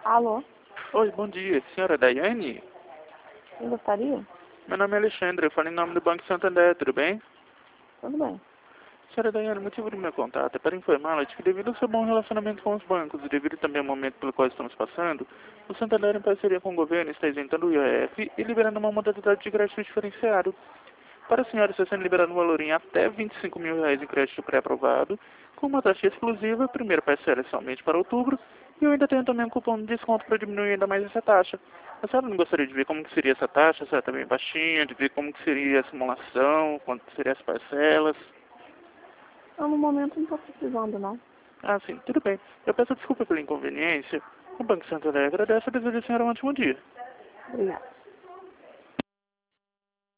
Alô, Oi, bom dia. Senhora Daiane? quem gostaria? Meu nome é Alexandre, eu falo em nome do Banco Santander, tudo bem? Tudo bem. Senhora Daiane, o motivo do meu contato é para informá-la de que devido ao seu bom relacionamento com os bancos e devido também ao momento pelo qual estamos passando, o Santander, em parceria com o governo, está isentando o IOF e liberando uma modalidade de crédito diferenciado. Para a senhora está sendo liberado um valor em até R$ 25 mil em crédito pré-aprovado, com uma taxa exclusiva, primeira parcela é somente para outubro, e eu ainda tenho também um cupom de desconto para diminuir ainda mais essa taxa. A senhora não gostaria de ver como que seria essa taxa, se ela está bem baixinha, de ver como que seria a simulação, quanto seriam as parcelas? Eu, no momento, não estou precisando, não. Ah, sim, tudo bem. Eu peço desculpa pela inconveniência. O Banco Santander agradece e deseja a senhora um ótimo dia. Obrigada.